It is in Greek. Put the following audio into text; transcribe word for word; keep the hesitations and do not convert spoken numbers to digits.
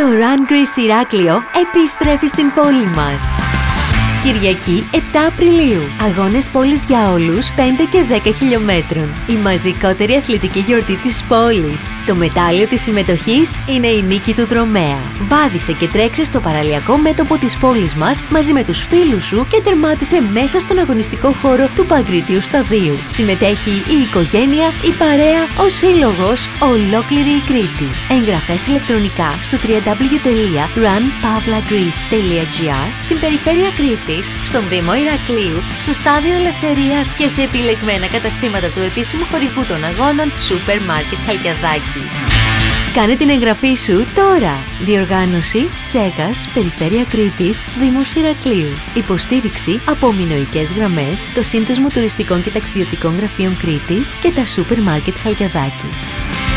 Το Run Greece Ηράκλειο επιστρέφει στην πόλη μας. Κυριακή επτά Απριλίου. Αγώνες πόλης για όλους πέντε και δέκα χιλιόμετρων. Η μαζικότερη αθλητική γιορτή της πόλης. Το μετάλλιο της συμμετοχής είναι η νίκη του δρομέα. Βάδισε και τρέξε στο παραλιακό μέτωπο της πόλης μας μαζί με τους φίλους σου και τερμάτισε μέσα στον αγωνιστικό χώρο του Παγκρίτιου Σταδίου. Συμμετέχει η οικογένεια, η παρέα, ο σύλλογος, ολόκληρη η Κρήτη. Εγγραφές ηλεκτρονικά στο double-u double-u double-u τελεία run pavla greece τελεία gr, στην περιφέρεια Κρήτη, στον Δήμο Ηρακλείου, στο Στάδιο Ελευθερίας και σε επιλεγμένα καταστήματα του επίσημου χορηγού των αγώνων Σούπερ Μάρκετ Χαλκιδάκης. Κάνε την εγγραφή σου τώρα! Διοργάνωση Σέγας, Περιφέρεια Κρήτης, Δήμος Ηρακλείου. Υποστήριξη από μηνοϊκές γραμμές, το Σύνδεσμο Τουριστικών και Ταξιδιωτικών Γραφείων Κρήτης και τα Σούπερ Μάρκετ Χαλκιδάκης.